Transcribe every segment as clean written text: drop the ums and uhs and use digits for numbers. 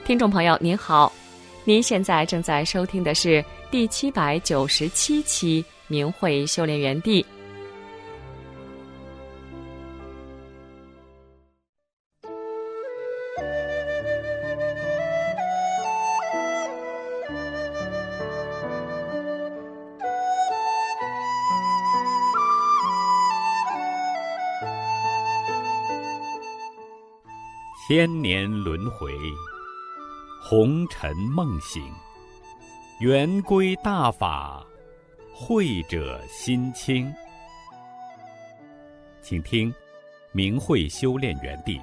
听众朋友您好，您现在正在收听的是第797期明慧修炼园地。 千年轮回，红尘梦醒，圆归大法，慧者心清。请听明慧修炼园地。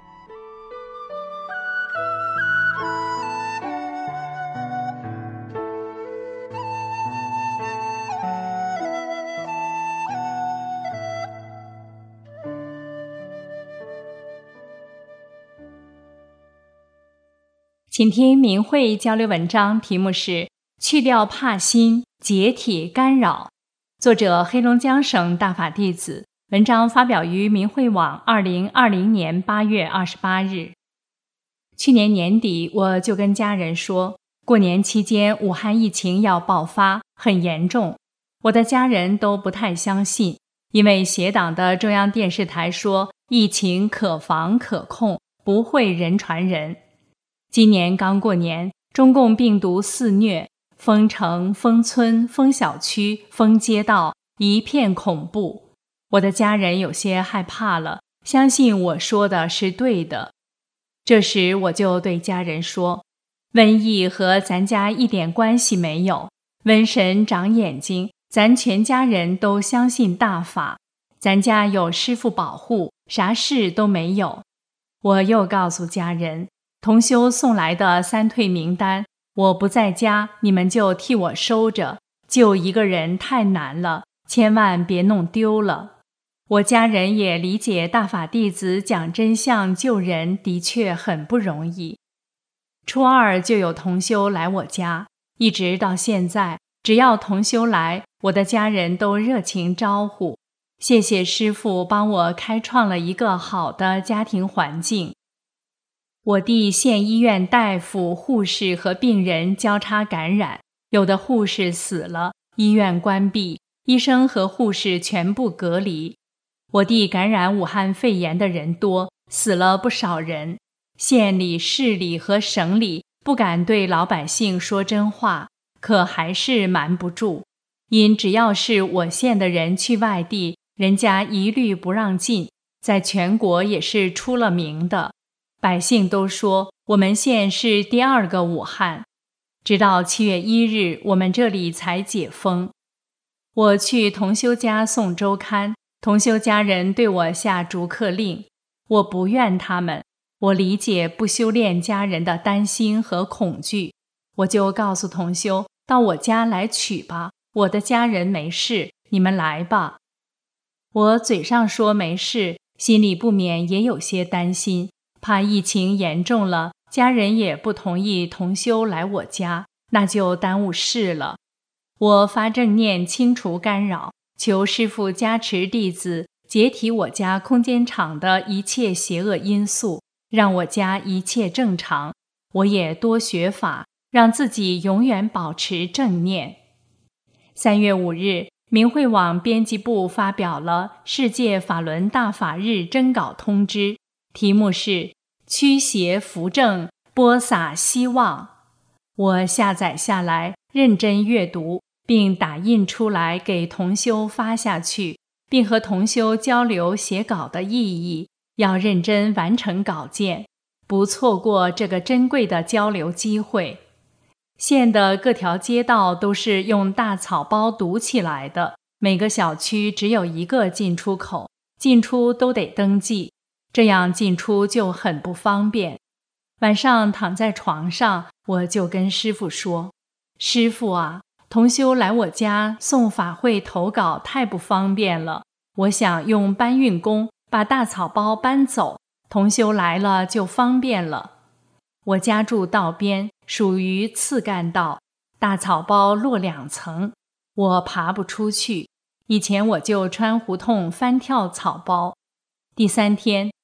请听明慧交流文章，题目是去掉怕心，解体干扰，作者黑龙江省大法弟子，文章发表于明慧网2020年8月28日。去年年底我就跟家人说，过年期间武汉疫情要爆发，很严重。我的家人都不太相信，因为协党的中央电视台说疫情可防可控，不会人传人。今年刚过年，中共病毒肆虐，封城、封村、封小区、封街道，一片恐怖。我的家人有些害怕了，相信我说的是对的。这时我就对家人说，瘟疫和咱家一点关系没有，瘟神长眼睛，咱全家人都相信大法，咱家有师父保护，啥事都没有。我又告诉家人，同修送来的3退名单，我不在家，你们就替我收着，救一个人太难了，千万别弄丢了。我家人也理解大法弟子讲真相救人的确很不容易。初2就有同修来我家，一直到现在，只要同修来，我的家人都热情招呼。谢谢师父帮我开创了一个好的家庭环境。我弟县医院大夫、护士和病人交叉感染，有的护士死了，医院关闭，医生和护士全部隔离。我弟感染武汉肺炎的人多，死了不少人。县里、市里和省里不敢对老百姓说真话，可还是瞒不住。因只要是我县的人去外地，人家一律不让进，在全国也是出了名的。百姓都说我们县是第2个武汉，直到7月1日，我们这里才解封。我去同修家送周刊，同修家人对我下逐客令，我不怨他们，我理解不修炼家人的担心和恐惧，我就告诉同修，到我家来取吧，我的家人没事，你们来吧。我嘴上说没事，心里不免也有些担心，怕疫情严重了，家人也不同意同修来我家，那就耽误事了。我发正念清除干扰，求师父加持弟子，解体我家空间场的一切邪恶因素，让我家一切正常。我也多学法，让自己永远保持正念。3月5日，明慧网编辑部发表了世界法轮大法日征稿通知，题目是驱邪扶正，播撒希望。我下载下来，认真阅读，并打印出来给同修发下去，并和同修交流写稿的意义，要认真完成稿件，不错过这个珍贵的交流机会。县的各条街道都是用大草包堵起来的，每个小区只有1个进出口，进出都得登记，这样进出就很不方便。晚上躺在床上，我就跟师父说，师父啊，同修来我家送法会投稿太不方便了，我想用搬运工把大草包搬走，同修来了就方便了。我家住道边，属于次干道，大草包落2层，我爬不出去。以前我就穿胡同翻跳草包。第3天，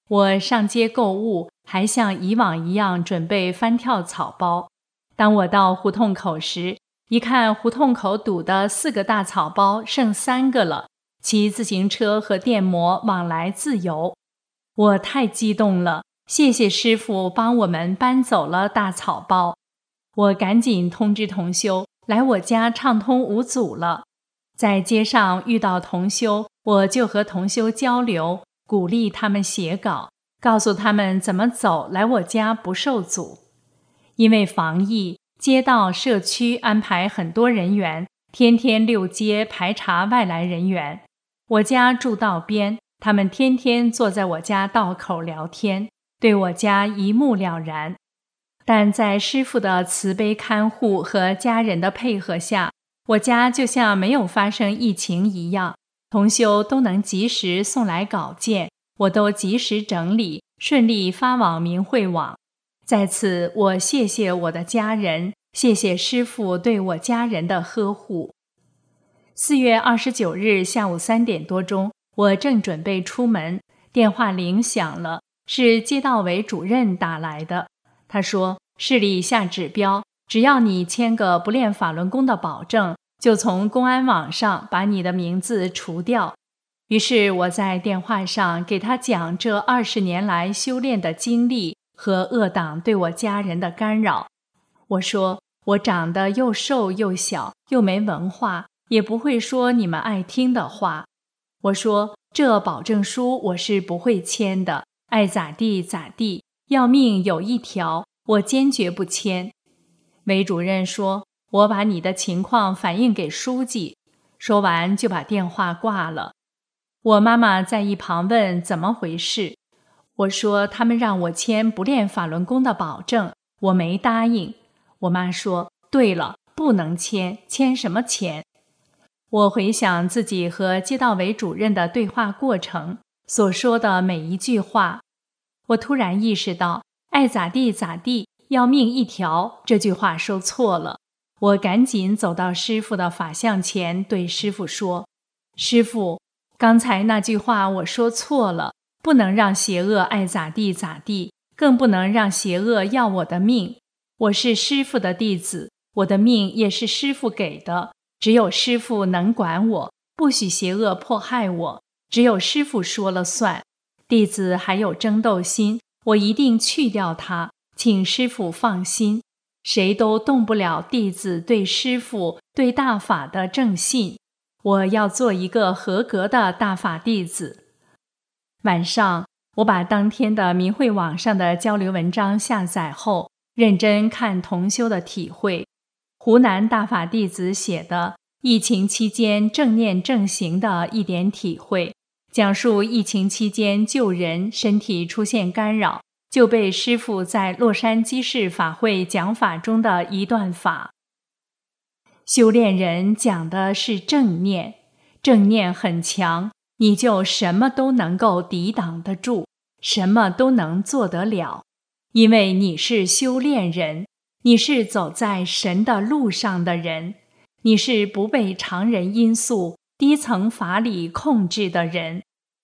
我上街购物，还像以往一样准备翻跳草包。当我到胡同口时，一看胡同口堵的4个大草包剩3个了，骑自行车和电摩往来自由。我太激动了，谢谢师父帮我们搬走了大草包。我赶紧通知同修来我家畅通无阻了。在街上遇到同修，我就和同修交流，鼓励他们写稿，告诉他们怎么走来我家不受阻。因为防疫，街道社区安排很多人员，天天溜街排查外来人员。我家住道边，他们天天坐在我家道口聊天，对我家一目了然。但在师父的慈悲看护和家人的配合下，我家就像没有发生疫情一样，同修都能及时送来稿件，我都及时整理，顺利发往明慧网。在此，我谢谢我的家人，谢谢师父对我家人的呵护。4月29日下午3点多钟，我正准备出门，电话铃响了，是街道委主任打来的。他说，市里下指标，只要你签个不练法轮功的保证，就从公安网上把你的名字除掉。于是我在电话上给他讲这20年来修炼的经历和恶党对我家人的干扰。我说，我长得又瘦又小，又没文化，也不会说你们爱听的话。我说，这保证书我是不会签的，爱咋地咋地，要命有一条，我坚决不签。韦主任说，我把你的情况反映给书记。说完就把电话挂了。我妈妈在一旁问怎么回事，我说他们让我签不练法轮功的保证，我没答应。我妈说，对了，不能签，签什么签？我回想自己和街道委主任的对话过程，所说的每一句话，我突然意识到，爱咋地咋地，要命一条，这句话说错了。我赶紧走到师父的法像前，对师父说，师父，刚才那句话我说错了，不能让邪恶爱咋地咋地，更不能让邪恶要我的命。我是师父的弟子，我的命也是师父给的，只有师父能管我，不许邪恶迫害我，只有师父说了算。弟子还有争斗心，我一定去掉它，请师父放心，谁都动不了弟子对师父、对大法的正信。我要做一个合格的大法弟子。晚上，我把当天的明慧网上的交流文章下载后，认真看同修的体会。湖南大法弟子写的疫情期间正念正行的一点体会，讲述疫情期间救人身体出现干扰，就被师父在洛杉矶市法会讲法中的一段法。修炼人讲的是正念，正念很强，你就什么都能够抵挡得住，什么都能做得了，因为你是修炼人，你是走在神的路上的人，你是不被常人因素、低层法理控制的人。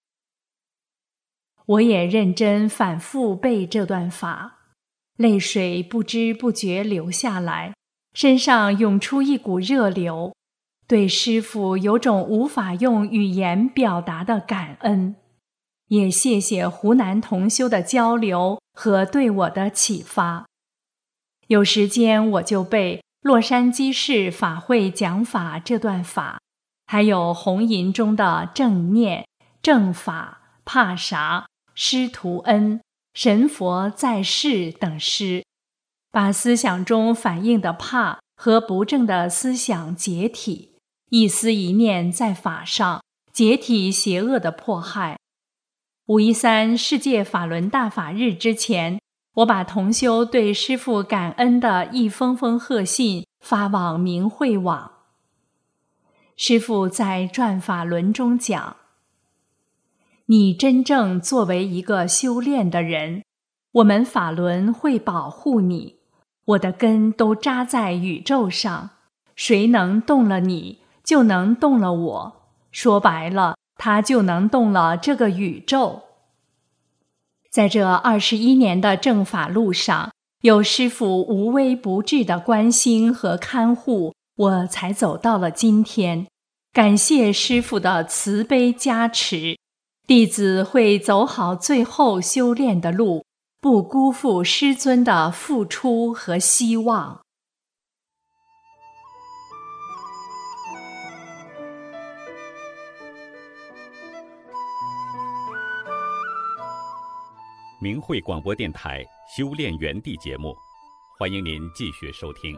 我也认真反复背这段法，泪水不知不觉流下来，身上涌出一股热流，对师父有种无法用语言表达的感恩。也谢谢湖南同修的交流和对我的启发。有时间我就背洛杉矶市法会讲法这段法，还有红银中的正念、正法、怕啥、师徒恩、神佛在世等诗，把思想中反映的怕和不正的思想解体，一思一念在法上，解体邪恶的迫害。513世界法轮大法日之前，我把同修对师父感恩的一封封贺信发往明慧网。师父在转法轮中讲，你真正作为一个修炼的人，我们法轮会保护你，我的根都扎在宇宙上，谁能动了你，就能动了我，说白了，他就能动了这个宇宙。 在这21年的正法路上，有师父无微不至的关心和看护，我才走到了今天。感谢师父的慈悲加持，弟子会走好最后修炼的路，不辜负师尊的付出和希望。 明慧广播电台修炼园地节目，欢迎您继续收听。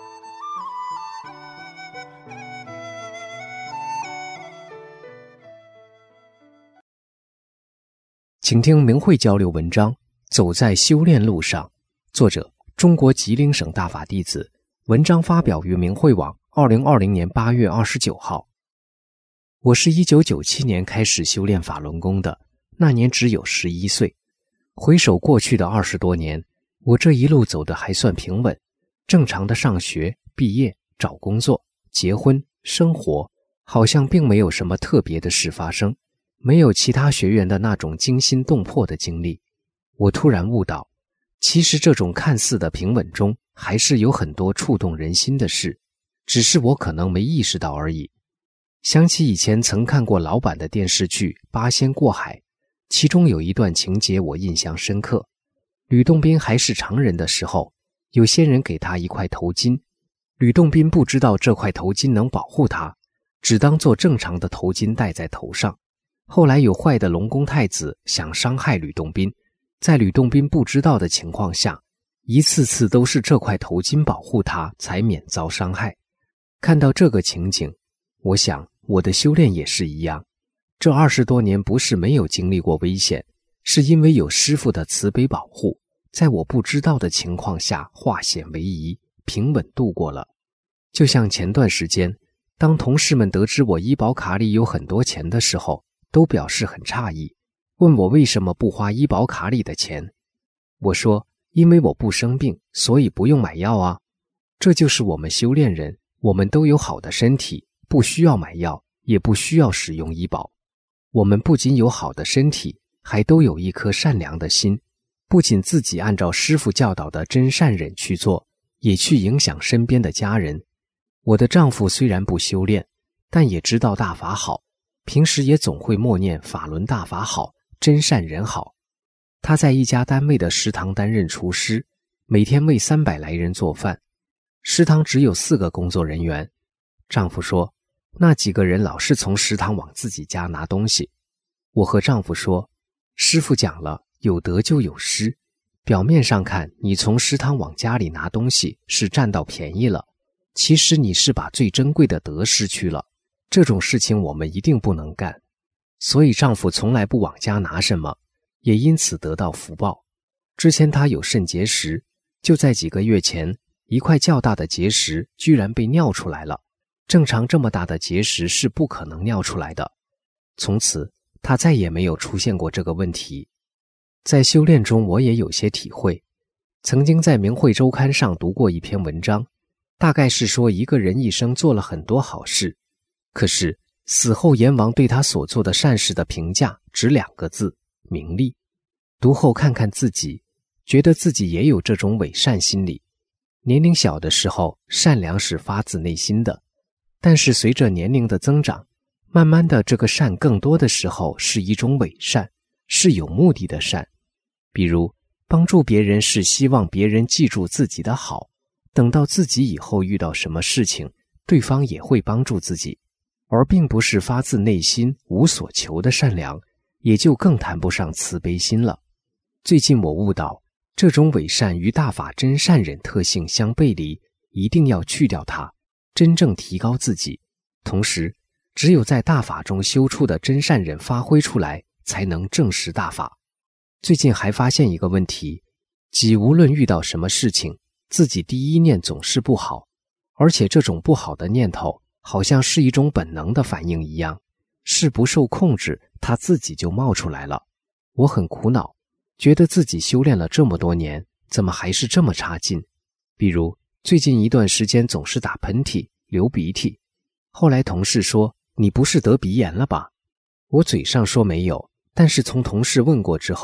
请听明慧交流文章《走在修炼路上》，作者中国吉林省大法弟子，文章发表于明慧网2020年8月29号。我是1997年开始修炼法轮功的，那年只有11岁。回首过去的20多年，我这一路走得还算平稳，正常的上学、毕业、找工作、结婚、生活，好像并没有什么特别的事发生，没有其他学员的那种惊心动魄的经历。我突然悟到，其实这种看似的平稳中，还是有很多触动人心的事，只是我可能没意识到而已。想起以前曾看过老版的电视剧《八仙过海》，其中有一段情节我印象深刻。吕洞宾还是常人的时候，有仙人给他一块头巾，吕洞宾不知道这块头巾能保护他，只当做正常的头巾戴在头上。后来有坏的龙宫太子想伤害吕洞宾，在吕洞宾不知道的情况下，一次次都是这块头巾保护他，才免遭伤害。看到这个情景，我想我的修炼也是一样。这20多年不是没有经历过危险，是因为有师父的慈悲保护，在我不知道的情况下化险为夷，平稳度过了。就像前段时间，当同事们得知我医保卡里有很多钱的时候，都表示很诧异，问我为什么不花医保卡里的钱。我说，因为我不生病，所以不用买药啊。这就是我们修炼人，我们都有好的身体，不需要买药，也不需要使用医保。我们不仅有好的身体，还都有一颗善良的心，不仅自己按照师父教导的真善忍去做，也去影响身边的家人。我的丈夫虽然不修炼，但也知道大法好，平时也总会默念法轮大法好，真善人好。他在一家单位的食堂担任厨师，每天为300来人做饭。食堂只有4个工作人员。丈夫说，那几个人老是从食堂往自己家拿东西。我和丈夫说，师父讲了，有得就有失，表面上看你从食堂往家里拿东西是占到便宜了，其实你是把最珍贵的德失去了，这种事情我们一定不能干。所以丈夫从来不往家拿什么，也因此得到福报。之前他有肾结石，就在几个月前，一块较大的结石居然被尿出来了。正常这么大的结石是不可能尿出来的。从此他再也没有出现过这个问题。在修炼中我也有些体会，曾经在明慧周刊上读过一篇文章，大概是说一个人一生做了很多好事，可是死后阎王对他所做的善事的评价只2个字：名利。读后看看自己，觉得自己也有这种伪善心理。年龄小的时候，善良是发自内心的，但是随着年龄的增长，慢慢的这个善更多的时候是一种伪善，是有目的的善。比如帮助别人是希望别人记住自己的好，等到自己以后遇到什么事情，对方也会帮助自己，而并不是发自内心无所求的善良，也就更谈不上慈悲心了。最近我悟到，这种伪善与大法真善忍特性相背离，一定要去掉它，真正提高自己。同时只有在大法中修出的真善忍发挥出来，才能证实大法。最近还发现一个问题，即无论遇到什么事情，自己第一念总是不好，而且这种不好的念头好像是一种本能的反应一样，是不受控制，它自己就冒出来了。我很苦恼，觉得自己修炼了这么多年，怎么还是这么差劲？比如最近一段时间总是打喷嚏、流鼻涕，后来同事说，你不是得鼻炎了吧？我嘴上说没有，但是从同事问过之后，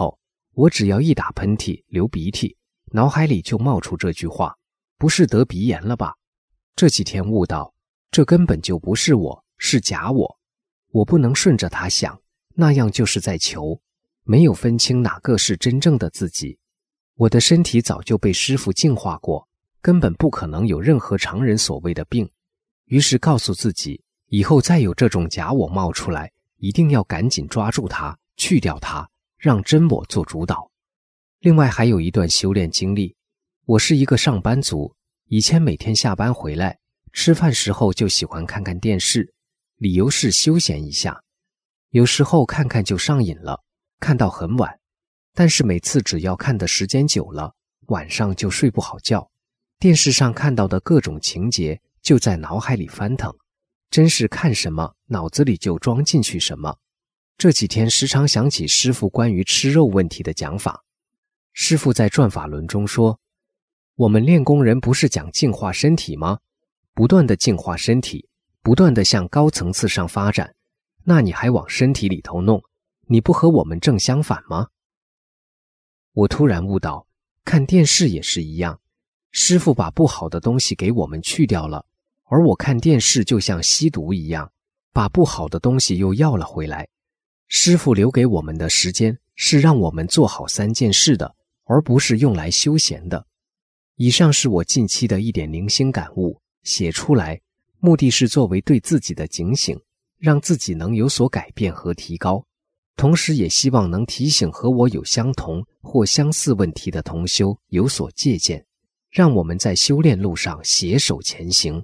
我只要一打喷嚏、流鼻涕，脑海里就冒出这句话：不是得鼻炎了吧？这几天悟到，这根本就不是我，是假我。我不能顺着它想，那样就是在求，没有分清哪个是真正的自己。我的身体早就被师父净化过，根本不可能有任何常人所谓的病。于是告诉自己，以后再有这种假我冒出来，一定要赶紧抓住它，去掉它，让真我做主导。另外还有一段修炼经历，我是一个上班族，以前每天下班回来，吃饭时候就喜欢看看电视，理由是休闲一下。有时候看看就上瘾了，看到很晚，但是每次只要看的时间久了，晚上就睡不好觉。电视上看到的各种情节就在脑海里翻腾，真是看什么脑子里就装进去什么。这几天时常想起师父关于吃肉问题的讲法。师父在转法轮中说，我们练功人不是讲净化身体吗？不断的净化身体，不断的向高层次上发展，那你还往身体里头弄，你不和我们正相反吗？我突然悟到，看电视也是一样，师父把不好的东西给我们去掉了，而我看电视就像吸毒一样，把不好的东西又要了回来。师父留给我们的时间是让我们做好3件事的，而不是用来休闲的。以上是我近期的一点零星感悟，写出来，目的是作为对自己的警醒，让自己能有所改变和提高，同时也希望能提醒和我有相同或相似问题的同修有所借鉴，让我们在修炼路上携手前行。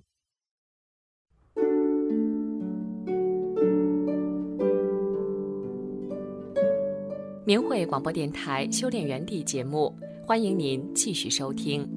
明慧广播电台修炼园地节目，欢迎您继续收听。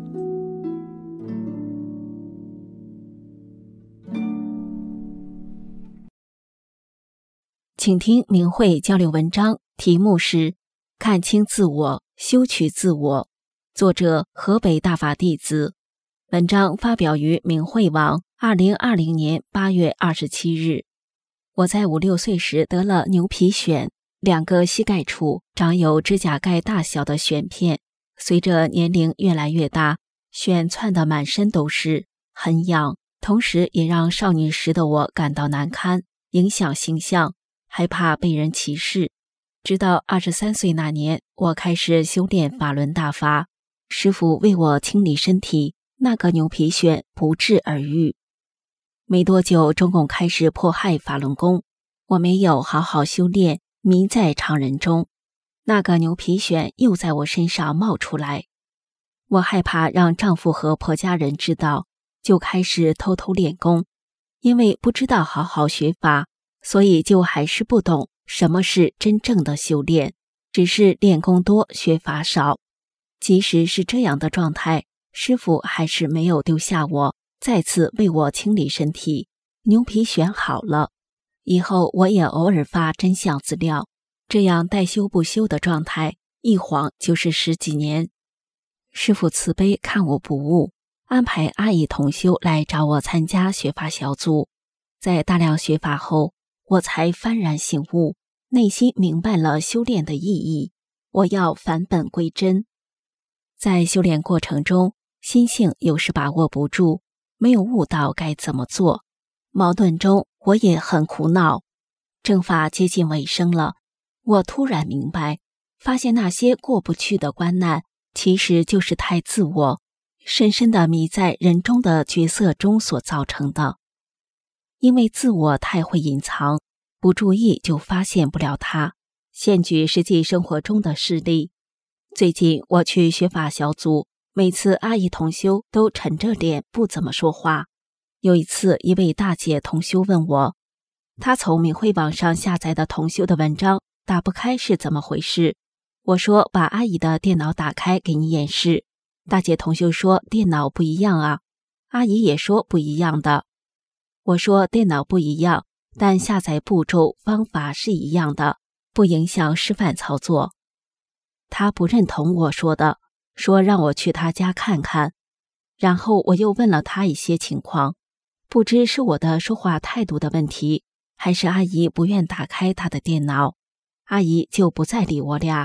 请听明慧交流文章，题目是看清自我，修取自我，作者河北大法弟子。文章发表于明慧网2020年8月27日。我在5、6岁时得了牛皮癣，2个膝盖处长有指甲盖大小的癣片，随着年龄越来越大，癣窜得满身都是，很痒，同时也让少女时的我感到难堪，影响形象，害怕被人歧视。直到23岁那年，我开始修炼法轮大法，师父为我清理身体，那个牛皮癣不治而愈。没多久，中共开始迫害法轮功，我没有好好修炼，迷在常人中，那个牛皮癣又在我身上冒出来。我害怕让丈夫和婆家人知道，就开始偷偷练功。因为不知道好好学法，所以就还是不懂什么是真正的修炼，只是练功多，学法少。即使是这样的状态，师父还是没有丢下我，再次为我清理身体，牛皮癣好了。以后我也偶尔发真相资料，这样带修不修的状态，一晃就是10几年。师父慈悲看我不悟，安排阿姨同修来找我参加学法小组。在大量学法后，我才幡然醒悟，内心明白了修炼的意义，我要返本归真。在修炼过程中，心性有时把握不住，没有悟到该怎么做，矛盾中我也很苦恼。正法接近尾声了，我突然明白，发现那些过不去的关难，其实就是太自我，深深地迷在人中的角色中所造成的。因为自我太会隐藏，不注意就发现不了它。现举实际生活中的事例，最近我去学法小组，每次阿姨同修都沉着脸不怎么说话。有一次，一位大姐同修问我，她从明慧网上下载的同修的文章打不开是怎么回事？我说把阿姨的电脑打开给你演示。大姐同修说电脑不一样啊，阿姨也说不一样的。我说电脑不一样，但下载步骤方法是一样的，不影响示范操作。她不认同我说的，说让我去她家看看。然后我又问了她一些情况，不知是我的说话态度的问题，还是阿姨不愿打开她的电脑。阿姨就不再理我俩，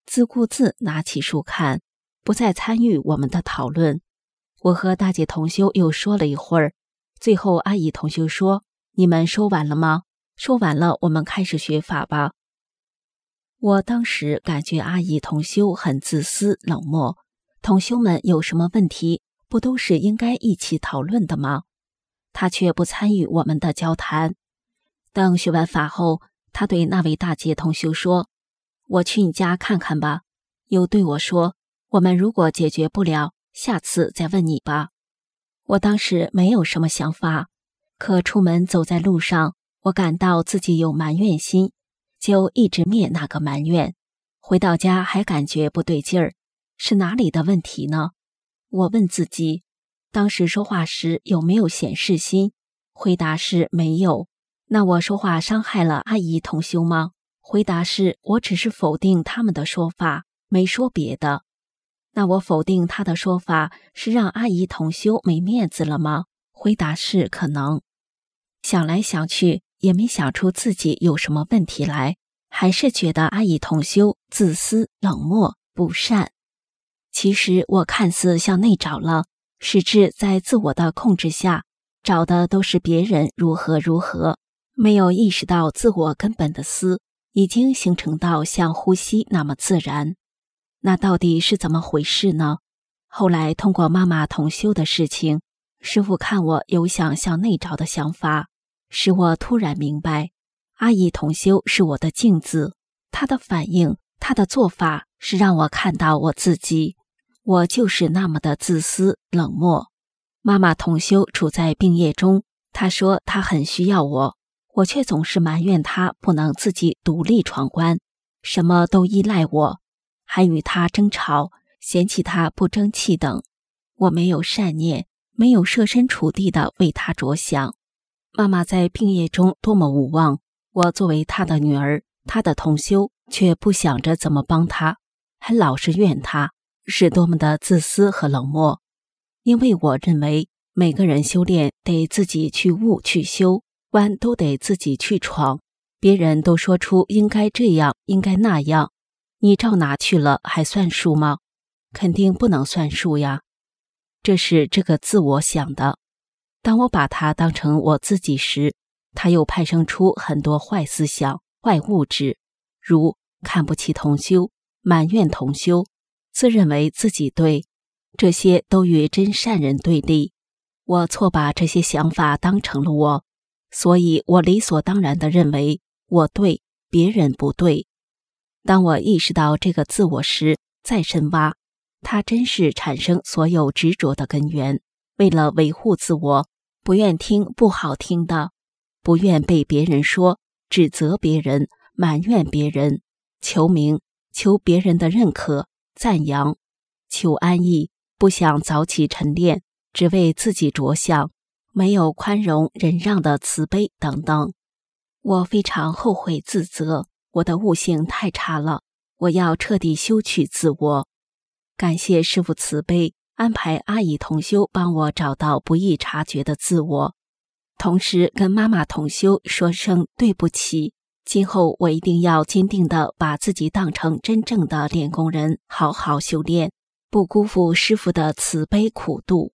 自顾自拿起书看，不再参与我们的讨论。我和大姐同修又说了一会儿，最后阿姨同修说：“你们说完了吗？说完了，我们开始学法吧。”我当时感觉阿姨同修很自私冷漠，同修们有什么问题，不都是应该一起讨论的吗？她却不参与我们的交谈。等学完法后，她对那位大姐同修说：“我去你家看看吧。”又对我说：“我们如果解决不了，下次再问你吧。”我当时没有什么想法，可出门走在路上，我感到自己有埋怨心，就一直灭那个埋怨。回到家还感觉不对劲儿，是哪里的问题呢？我问自己，当时说话时有没有显示心？回答是没有。那我说话伤害了阿姨同修吗？回答是我只是否定他们的说法，没说别的。那我否定他的说法是让阿姨同修没面子了吗？回答是可能。想来想去也没想出自己有什么问题来，还是觉得阿姨同修自私冷漠不善。其实我看似向内找了，实质在自我的控制下，找的都是别人如何如何，没有意识到自我根本的思已经形成到像呼吸那么自然。那到底是怎么回事呢？后来通过妈妈同修的事情，师父看我有想向内找的想法，使我突然明白，阿姨同修是我的镜子，她的反应，她的做法是让我看到我自己，我就是那么的自私冷漠。妈妈同修处在病业中，她说她很需要我，我却总是埋怨她不能自己独立闯关，什么都依赖我，还与她争吵，嫌弃她不争气等。我没有善念，没有设身处地的为她着想。妈妈在病业中多么无望，我作为她的女儿，她的同修，却不想着怎么帮她，还老是怨她，是多么的自私和冷漠。因为我认为每个人修炼得自己去悟去修，关都得自己去闯，别人都说出应该这样应该那样，你照拿去了还算数吗？肯定不能算数呀。这是这个自我想的。当我把它当成我自己时，它又派生出很多坏思想、坏物质，如看不起同修、埋怨同修、自认为自己对，这些都与真善人对立。我错把这些想法当成了我，所以我理所当然地认为我对，别人不对。当我意识到这个自我时，再深挖，它真是产生所有执着的根源。为了维护自我，不愿听不好听的，不愿被别人说，指责别人，埋怨别人，求名，求别人的认可、赞扬，求安逸，不想早起晨练，只为自己着想，没有宽容忍让的慈悲等等。我非常后悔自责，我的悟性太差了，我要彻底修取自我。感谢师父慈悲，安排阿姨同修帮我找到不易察觉的自我，同时跟妈妈同修说声对不起，今后我一定要坚定地把自己当成真正的练功人，好好修炼，不辜负师父的慈悲苦度。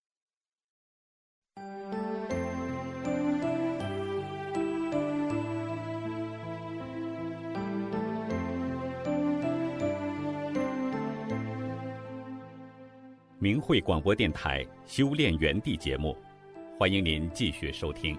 明慧广播电台修炼园地节目，欢迎您继续收听。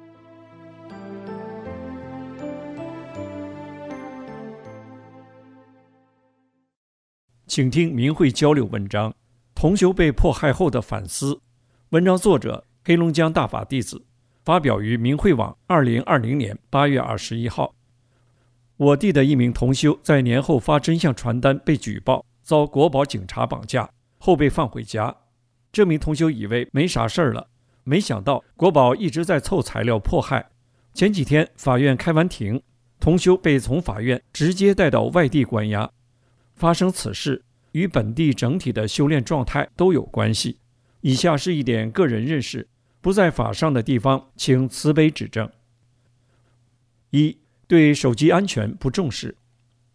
请听明慧交流文章：同修被迫害后的反思。文章作者黑龙江大法弟子，发表于明慧网2020年8月21号。我弟的一名同修在年后发真相传单被举报，遭国保警察绑架，后被放回家。这名同修以为没啥事儿了，没想到国保一直在凑材料迫害。前几天法院开完庭，同修被从法院直接带到外地关押。发生此事与本地整体的修炼状态都有关系。以下是一点个人认识，不在法上的地方请慈悲指正。一、对手机安全不重视。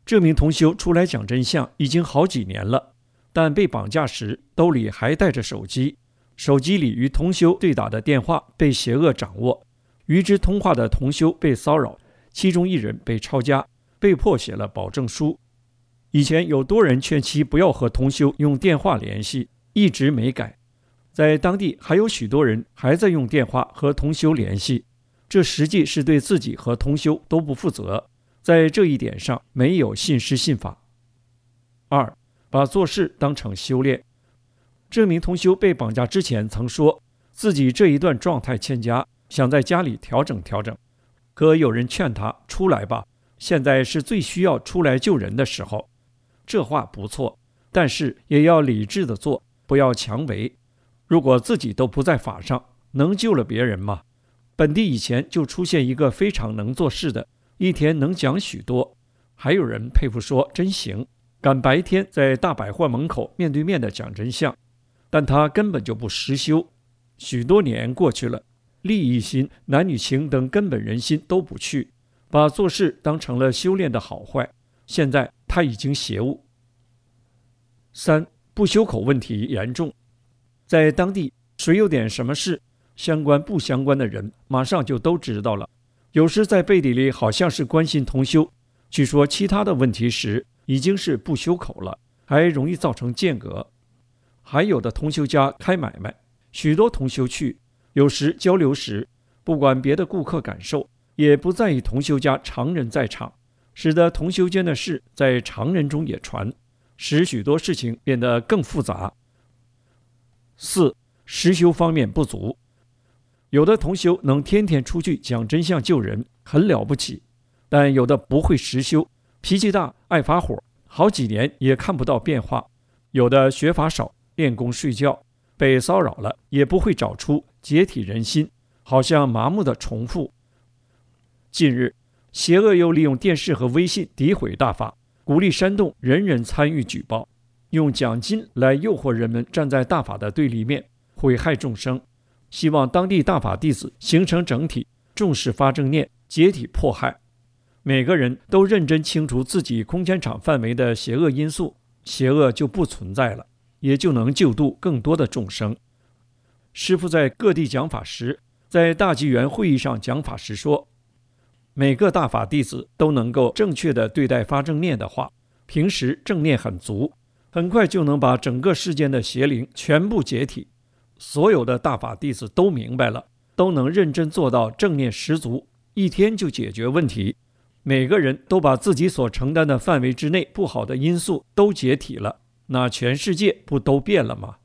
这名同修出来讲真相已经好几年了，但被绑架时兜里还带着手机，手机里与同修对打的电话被邪恶掌握，与之通话的同修被骚扰，其中一人被抄家，被迫写了保证书。以前有多人劝其不要和同修用电话联系，一直没改。在当地还有许多人还在用电话和同修联系，这实际是对自己和同修都不负责，在这一点上没有信师信法。2. 把做事当成修炼。这名同修被绑架之前曾说自己这一段状态欠佳，想在家里调整调整，可有人劝他出来吧，现在是最需要出来救人的时候。这话不错，但是也要理智的做，不要强为。如果自己都不在法上，能救了别人吗？本地以前就出现一个非常能做事的，一天能讲许多，还有人佩服说真行，敢白天在大百货门口面对面的讲真相，但他根本就不实修。许多年过去了，利益心、男女情等根本人心都不去，把做事当成了修炼的好坏，现在他已经邪悟。3. 不修口问题严重。在当地，谁有点什么事，相关不相关的人马上就都知道了。有时在背地里好像是关心同修，去说其他的问题时，已经是不修口了，还容易造成间隔。还有的同修家开买卖，许多同修去，有时交流时，不管别的顾客感受，也不在意同修家常人在场，使得同修间的事在常人中也传，使许多事情变得更复杂。4. 实修方面不足。有的同修能天天出去讲真相救人，很了不起，但有的不会实修，脾气大，爱发火，好几年也看不到变化。有的学法少，练功睡觉，被骚扰了也不会找出解体人心，好像麻木的重复。近日，邪恶又利用电视和微信诋毁大法，鼓励煽动人人参与举报，用奖金来诱惑人们站在大法的对立面，毁害众生。希望当地大法弟子形成整体，重视发正念，解体迫害。每个人都认真清除自己空间场范围的邪恶因素，邪恶就不存在了，也就能救度更多的众生。师父在各地讲法时，在大纪元会议上讲法时说，每个大法弟子都能够正确的对待发正念的话，平时正念很足，很快就能把整个世间的邪灵全部解体。所有的大法弟子都明白了，都能认真做到正念十足，一天就解决问题。每个人都把自己所承担的范围之内不好的因素都解体了，那全世界不都变了吗？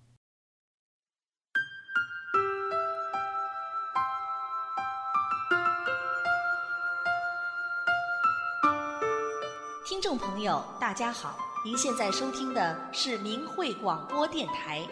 听众朋友大家好，您现在收听的是明慧广播电台。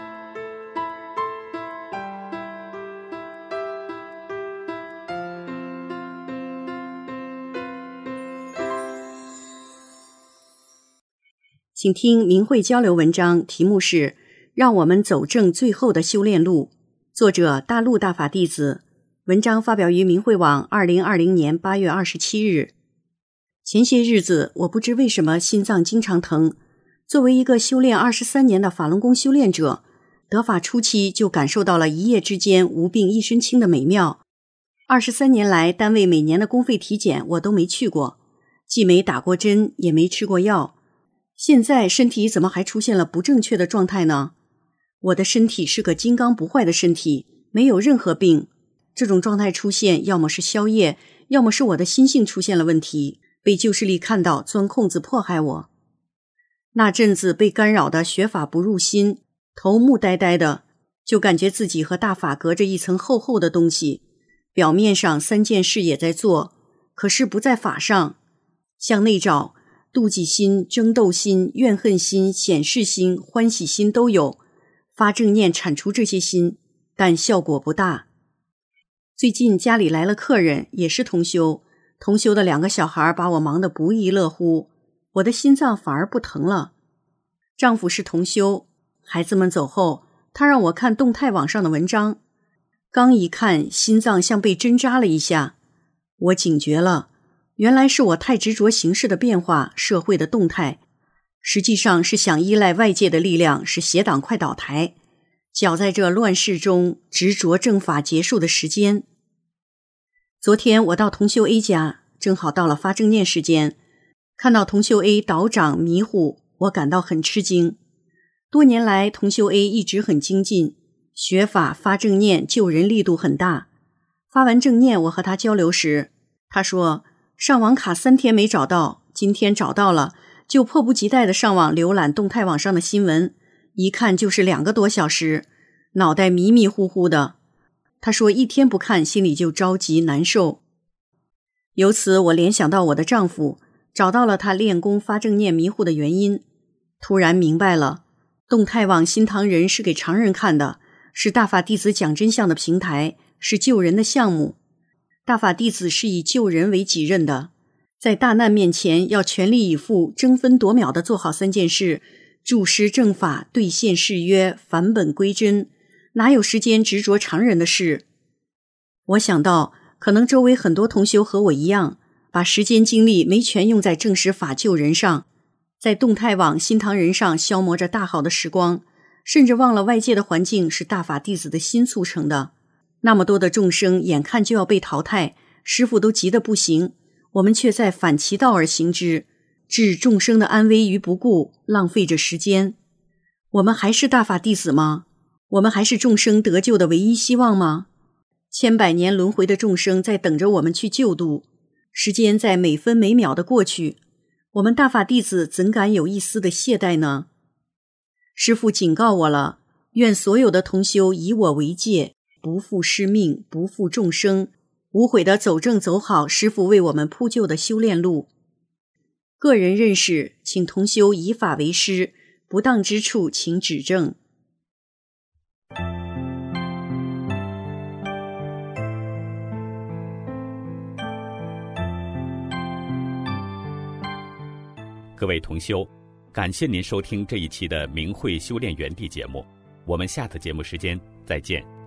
请听明慧交流文章，题目是让我们走正最后的修炼路，作者大陆大法弟子，文章发表于明慧网2020年8月27日。前些日子我不知为什么心脏经常疼，作为一个修炼23年的法轮功修炼者，得法初期就感受到了一夜之间无病一身轻的美妙。23年来，单位每年的公费体检我都没去过，既没打过针，也没吃过药。现在身体怎么还出现了不正确的状态呢？我的身体是个金刚不坏的身体，没有任何病。这种状态出现，要么是宵夜，要么是我的心性出现了问题，被旧势力看到，钻空子迫害我。那阵子被干扰的学法不入心，头目呆呆的，就感觉自己和大法隔着一层厚厚的东西，表面上3件事也在做，可是不在法上。向内找，妒忌心、争斗心、怨恨心、显示心、欢喜心都有，发正念铲除这些心，但效果不大。最近家里来了客人，也是同修，同修的2个小孩把我忙得不亦乐乎，我的心脏反而不疼了。丈夫是同修，孩子们走后，他让我看动态网上的文章，刚一看，心脏像被针扎了一下，我警觉了。 原来是我太执着形势的变化，社会的动态，实际上是想依赖外界的力量，使邪党快倒台，搅在这乱世中执着正法结束的时间。昨天我到同修 A 家，正好到了发正念时间，看到同修 A 倒掌迷糊，我感到很吃惊。多年来同修 A 一直很精进，学法发正念救人力度很大。发完正念我和他交流时，他说上网卡3天没找到，今天找到了，就迫不及待地上网浏览动态网上的新闻，一看就是2个多小时，脑袋迷迷糊糊的。他说一天不看心里就着急难受。由此我联想到我的丈夫，找到了他练功发正念迷糊的原因，突然明白了，动态网新唐人是给常人看的，是大法弟子讲真相的平台，是救人的项目。大法弟子是以救人为己任的，在大难面前要全力以赴，争分夺秒地做好3件事，注师正法，兑现誓约，返本归真，哪有时间执着常人的事？我想到可能周围很多同修和我一样，把时间精力没全用在正实法救人上，在动态网新唐人上消磨着大好的时光，甚至忘了外界的环境是大法弟子的心促成的。那么多的众生眼看就要被淘汰，师父都急得不行，我们却在反其道而行之，置众生的安危于不顾，浪费着时间。我们还是大法弟子吗？我们还是众生得救的唯一希望吗？千百年轮回的众生在等着我们去救度，时间在每分每秒的过去，我们大法弟子怎敢有一丝的懈怠呢？师父警告我了，愿所有的同修以我为戒，不负师命，不负众生，无悔地走正走好师父为我们铺就的修炼路。个人认识，请同修以法为师，不当之处请指正。 各位同修，感谢您收听这一期的明慧修炼园地节目，我们下次节目时间再见。